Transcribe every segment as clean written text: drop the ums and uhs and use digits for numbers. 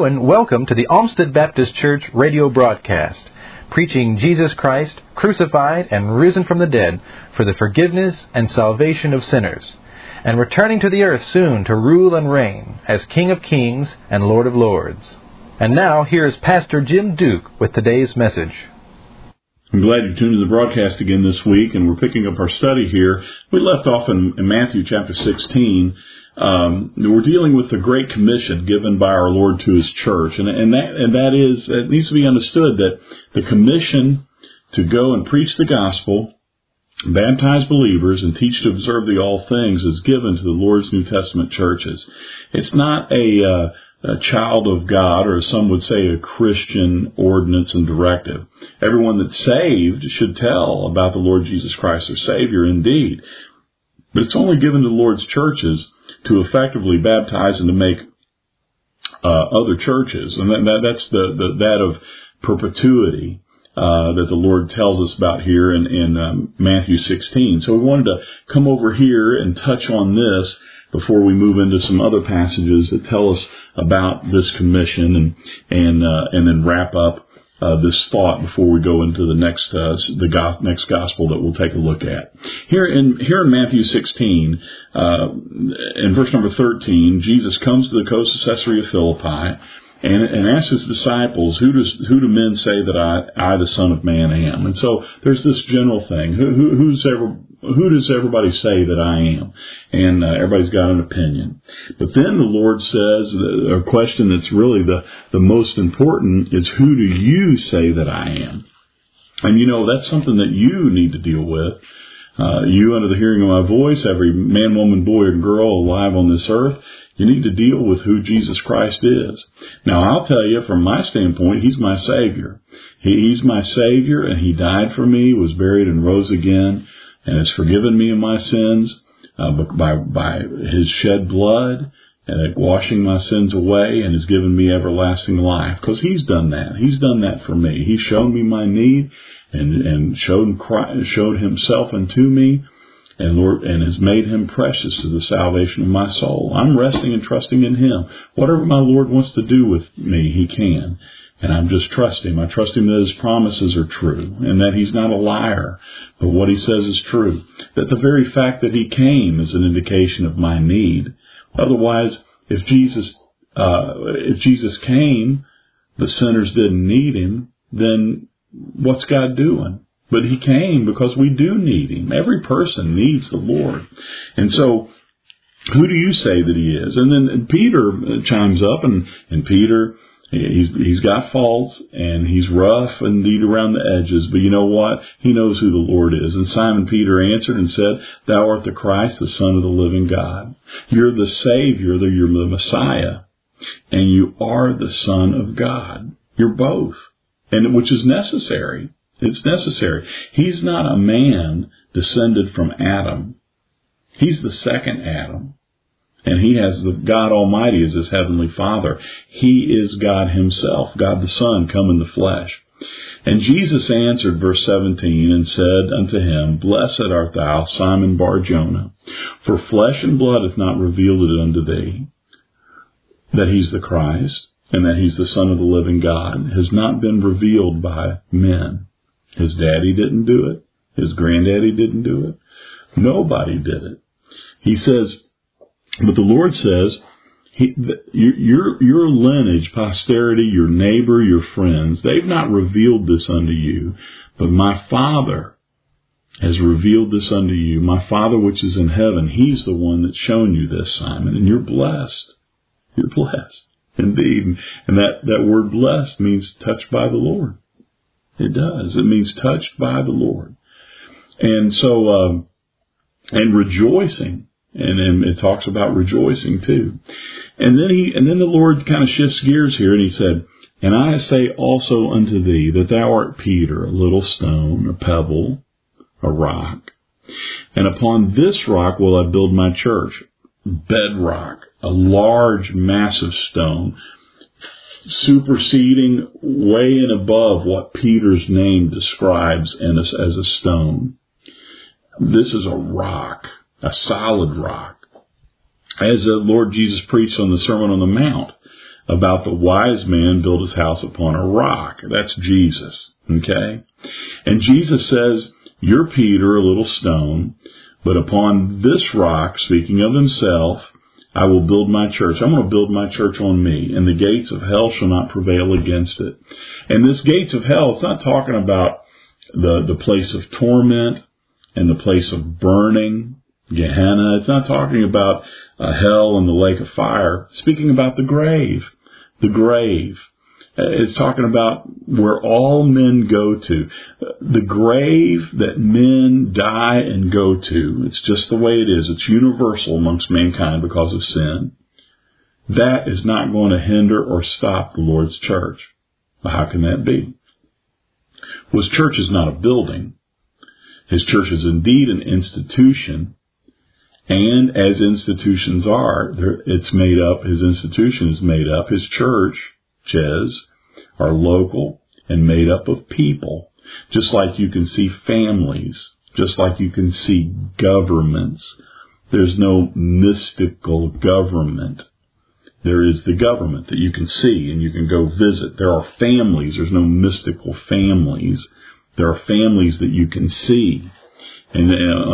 and welcome to the Olmsted Baptist Church radio broadcast, preaching Jesus Christ, crucified and risen from the dead for the forgiveness and salvation of sinners, and returning to the earth soon to rule and reign as King of Kings and Lord of Lords. And now, here is Pastor Jim Duke with today's message. I'm glad you tuned in the broadcast again this week, and we're picking up our study here. We left off in Matthew chapter 16. We're dealing with the Great Commission given by our Lord to His church, and it needs to be understood that the commission to go and preach the gospel, baptize believers, and teach to observe the all things is given to the Lord's New Testament churches. It's not a child of God, or as some would say, a Christian ordinance and directive. Everyone that's saved should tell about the Lord Jesus Christ, their Savior, indeed. But it's only given to the Lord's churches to effectively baptize and to make other churches. And that's that of perpetuity that the Lord tells us about here in Matthew 16. So we wanted to come over here and touch on this before we move into some other passages that tell us about this commission, and then wrap up this thought before we go into the next gospel that we'll take a look at. Here in Matthew 16, in verse number 13, Jesus comes to the coast of Caesarea Philippi and asks His disciples, who do men say that I the Son of Man am? And so there's this general thing. Who does everybody say that I am? And everybody's got an opinion. But then the Lord says, a question that's really the most important is, who do you say that I am? And that's something that you need to deal with. You, under the hearing of my voice, every man, woman, boy, or girl alive on this earth, you need to deal with who Jesus Christ is. Now, I'll tell you, from my standpoint, He's my Savior. He's my Savior, and He died for me, was buried, and rose again, and has forgiven me of my sins by His shed blood, and washing my sins away, and has given me everlasting life. Because He's done that. He's done that for me. He's shown me my need, and showed Himself unto me, and has made Him precious to the salvation of my soul. I'm resting and trusting in Him. Whatever my Lord wants to do with me, He can. And I'm just trusting Him. I trust Him that His promises are true, and that He's not a liar, but what He says is true. That the very fact that He came is an indication of my need. Otherwise, if Jesus came, the sinners didn't need Him, then what's God doing? But He came because we do need Him. Every person needs the Lord. And so, who do you say that He is? And then Peter chimes up, and Peter, he's got faults, and he's rough indeed around the edges, but you know what? He knows who the Lord is. And Simon Peter answered and said, Thou art the Christ, the Son of the living God. You're the Savior, you're the Messiah, and you are the Son of God. You're both, and which is necessary. It's necessary. He's not a man descended from Adam. He's the second Adam. And He has God Almighty as His heavenly Father. He is God Himself, God the Son, come in the flesh. And Jesus answered, verse 17, and said unto him, Blessed art thou, Simon Bar-Jonah, for flesh and blood hath not revealed it unto thee, that He's the Christ, and that He's the Son of the living God, has not been revealed by men. His daddy didn't do it. His granddaddy didn't do it. Nobody did it. He says, but the Lord says, your lineage, posterity, your neighbor, your friends, they've not revealed this unto you, but my Father has revealed this unto you. My Father which is in heaven, He's the one that's shown you this, Simon, and you're blessed. You're blessed, indeed. And that word blessed means touched by the Lord. It does. It means touched by the Lord. And so, and rejoicing. And it talks about rejoicing too. And then the Lord kind of shifts gears here, and He said, And I say also unto thee that thou art Peter, a little stone, a pebble, a rock. And upon this rock will I build my church. Bedrock, a large, massive stone, superseding way and above what Peter's name describes as a stone. This is a rock, a solid rock. As the Lord Jesus preached on the Sermon on the Mount, about the wise man built his house upon a rock. That's Jesus, okay? And Jesus says, you're Peter, a little stone, but upon this rock, speaking of himself, I will build my church. I'm going to build my church on me, and the gates of hell shall not prevail against it. And this gates of hell, it's not talking about the place of torment and the place of burning, Gehenna. It's not talking about hell and the lake of fire. It's speaking about the grave. The grave. It's talking about where all men go to. The grave that men die and go to. It's just the way it is. It's universal amongst mankind because of sin. That is not going to hinder or stop the Lord's church. Well, how can that be? Well, his church is not a building. His church is indeed an institution. And as institutions are, it's made up, his institution is made up, his churches are local and made up of people. Just like you can see families, just like you can see governments. There's no mystical government. There is the government that you can see and you can go visit. There are families. There's no mystical families. There are families that you can see. And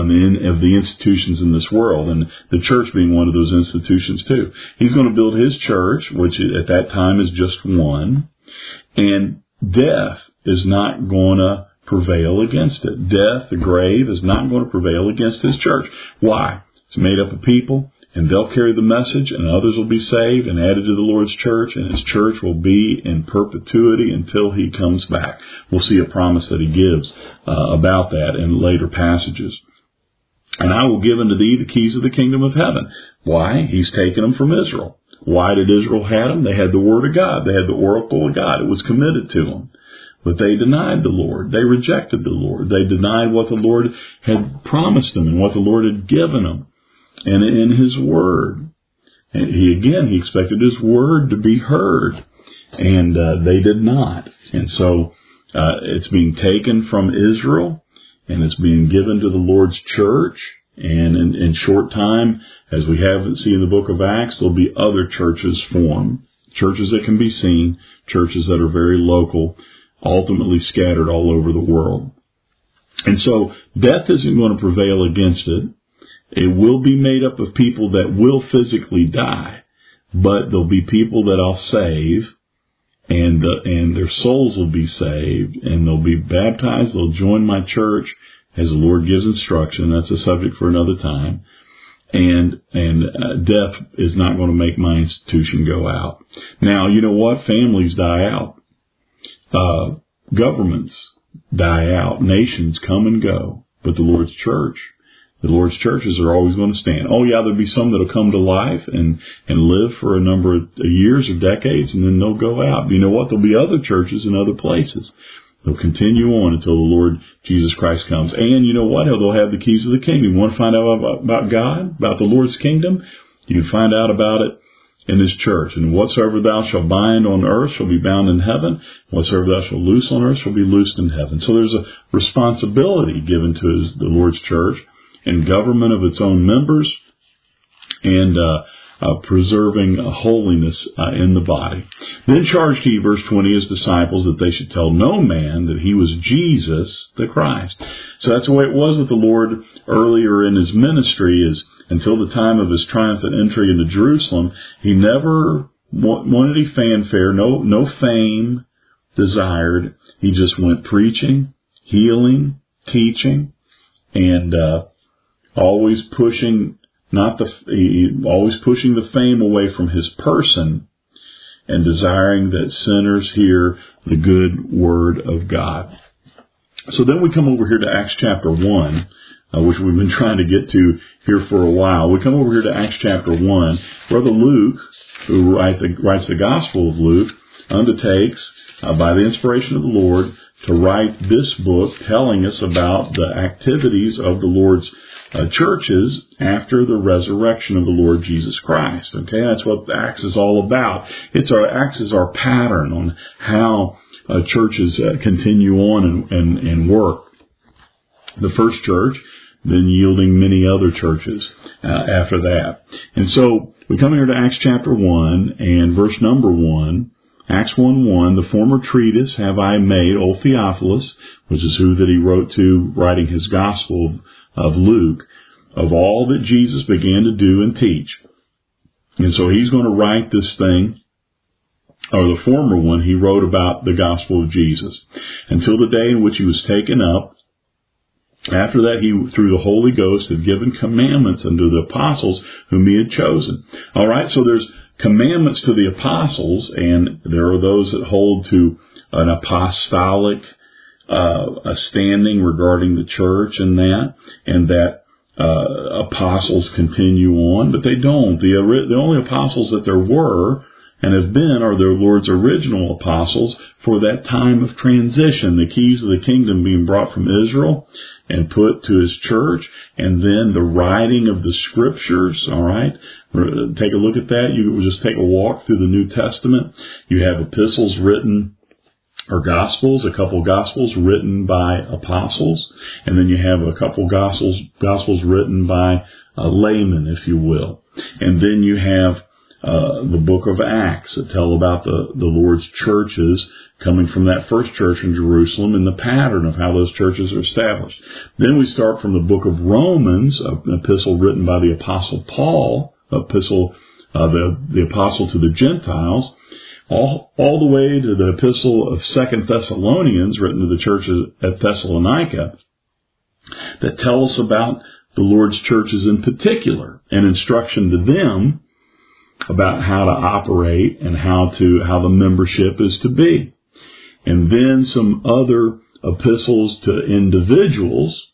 of the institutions in this world, and the church being one of those institutions too. He's going to build his church, which at that time is just one, and death is not going to prevail against it. Death, the grave, is not going to prevail against his church. Why? It's made up of people, and they'll carry the message, and others will be saved and added to the Lord's church, and his church will be in perpetuity until he comes back. We'll see a promise that he gives about that in later passages. And I will give unto thee the keys of the kingdom of heaven. Why? He's taken them from Israel. Why did Israel have them? They had the word of God. They had the oracle of God. It was committed to them. But they denied the Lord. They rejected the Lord. They denied what the Lord had promised them and what the Lord had given them. And in his word, and he expected his word to be heard, and they did not. And so it's being taken from Israel, and it's being given to the Lord's church. And in short time, as we have seen in the book of Acts, there'll be other churches formed, churches that can be seen, churches that are very local, ultimately scattered all over the world. And so death isn't going to prevail against it. It will be made up of people that will physically die, but there'll be people that I'll save, and their souls will be saved, and they'll be baptized. They'll join my church as the Lord gives instruction. That's a subject for another time. And death is not going to make my institution go out. Now, you know what? Families die out. Governments die out. Nations come and go. But the Lord's churches are always going to stand. Oh, yeah, there'll be some that'll come to life and live for a number of years or decades, and then they'll go out. But you know what? There'll be other churches in other places. They'll continue on until the Lord Jesus Christ comes. And you know what? They'll have the keys of the kingdom. You want to find out about God, about the Lord's kingdom? You can find out about it in his church. And whatsoever thou shalt bind on earth shall be bound in heaven. Whatsoever thou shalt loose on earth shall be loosed in heaven. So there's a responsibility given to the Lord's church, and government of its own members, and preserving holiness in the body. Then charged he, verse 20, his disciples that they should tell no man that he was Jesus the Christ. So that's the way it was with the Lord earlier in his ministry, is until the time of his triumphant entry into Jerusalem, he never wanted any fanfare, no fame desired. He just went preaching, healing, teaching, and always pushing the fame away from his person, and desiring that sinners hear the good word of God. So then we come over here to Acts chapter 1, which we've been trying to get to here for a while. We come over here to Acts chapter 1. Brother Luke, who writes the Gospel of Luke, undertakes, by the inspiration of the Lord, to write this book telling us about the activities of the Lord's churches after the resurrection of the Lord Jesus Christ. Okay, that's what Acts is all about. Acts is our pattern on how churches continue on and work. The first church, then yielding many other churches after that. And so we come here to Acts chapter 1 and verse number 1. Acts 1:1, the former treatise have I made, O Theophilus, which is who that he wrote to, writing his gospel of Luke, of all that Jesus began to do and teach. And so he's going to write this thing, or the former one, he wrote about the gospel of Jesus, until the day in which he was taken up. After that, he, through the Holy Ghost, had given commandments unto the apostles whom he had chosen. All right, so there's commandments to the apostles, and there are those that hold to an apostolic a standing regarding the church and that apostles continue on, but they don't. The only apostles that there were and have been are their Lord's original apostles for that time of transition, the keys of the kingdom being brought from Israel and put to his church, and then the writing of the scriptures. All right, take a look at that. You just take a walk through the New Testament. You have epistles written, or gospels, a couple gospels written by apostles, and then you have a couple gospels written by laymen, if you will. And then you have the book of Acts that tell about the Lord's churches coming from that first church in Jerusalem and the pattern of how those churches are established. Then we start from the book of Romans, an epistle written by the Apostle Paul, the apostle to the Gentiles, all the way to the epistle of 2 Thessalonians, written to the churches at Thessalonica, that tell us about the Lord's churches in particular, and instruction to them about how to operate and how the membership is to be. And then some other epistles to individuals,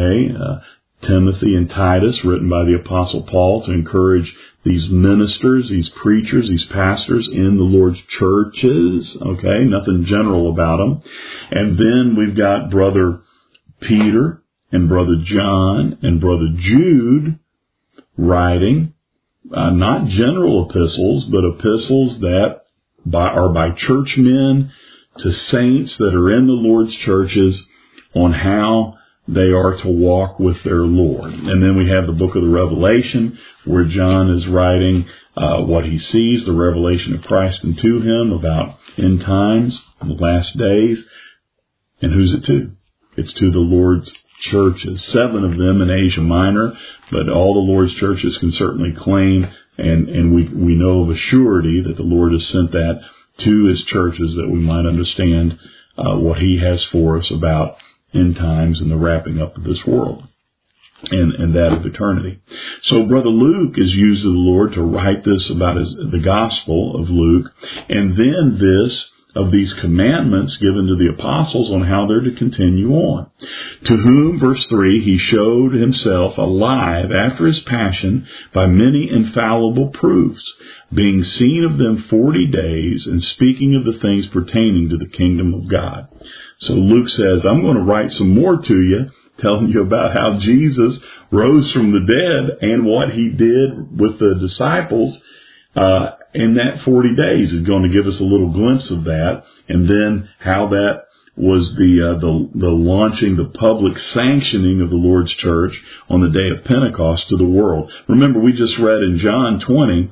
Timothy and Titus, written by the Apostle Paul to encourage these ministers, these preachers, these pastors in the Lord's churches, nothing general about them. And then we've got Brother Peter and Brother John and Brother Jude writing, not general epistles, but epistles that are by churchmen to saints that are in the Lord's churches on how they are to walk with their Lord. And then we have the book of the Revelation, where John is writing what he sees, the revelation of Christ unto him about end times, the last days. And who's it to? It's to the Lord's churches, 7 of them in Asia Minor, but all the Lord's churches can certainly claim, and we know of a surety that the Lord has sent that to his churches, that we might understand what he has for us about end times and the wrapping up of this world and that of eternity. So Brother Luke is used of the Lord to write this about the gospel of Luke, and then this of these commandments given to the apostles on how they're to continue on. To whom, verse 3, he showed himself alive after his passion by many infallible proofs, being seen of them 40 days, and speaking of the things pertaining to the kingdom of God. So Luke says, I'm going to write some more to you, telling you about how Jesus rose from the dead and what he did with the disciples in that 40 days. Is going to give us a little glimpse of that, and then how that was the launching, the public sanctioning of the Lord's church on the day of Pentecost to the world. Remember, we just read in John 20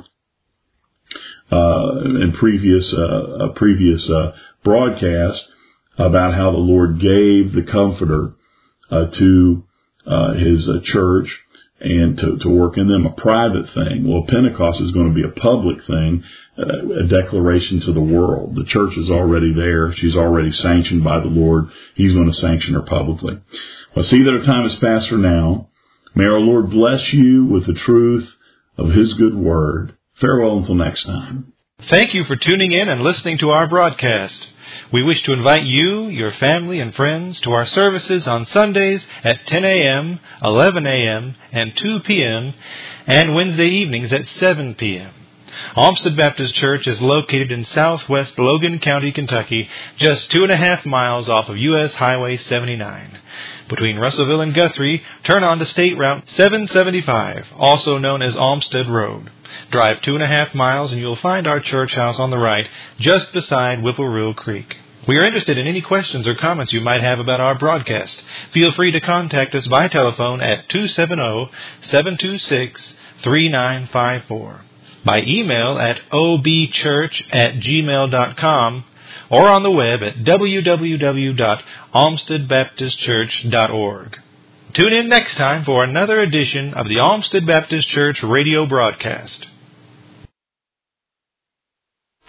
in previous broadcast about how the Lord gave the Comforter to his church and to work in them, a private thing. Well, Pentecost is going to be a public thing, a declaration to the world. The church is already there. She's already sanctioned by the Lord. He's going to sanction her publicly. Well, see that our time is past for now. May our Lord bless you with the truth of his good word. Farewell until next time. Thank you for tuning in and listening to our broadcast. We wish to invite you, your family, and friends to our services on Sundays at 10 a.m., 11 a.m., and 2 p.m., and Wednesday evenings at 7 p.m. Olmsted Baptist Church is located in southwest Logan County, Kentucky, just 2.5 miles off of U.S. Highway 79. Between Russellville and Guthrie, turn on to State Route 775, also known as Olmsted Road. Drive 2.5 miles and you'll find our church house on the right, just beside Whipple Creek. We are interested in any questions or comments you might have about our broadcast. Feel free to contact us by telephone at 270-726-5600. 3954. By email at obchurch@gmail.com or on the web at www.olmstedbaptistchurch.org. Tune in next time for another edition of the Olmsted Baptist Church radio broadcast.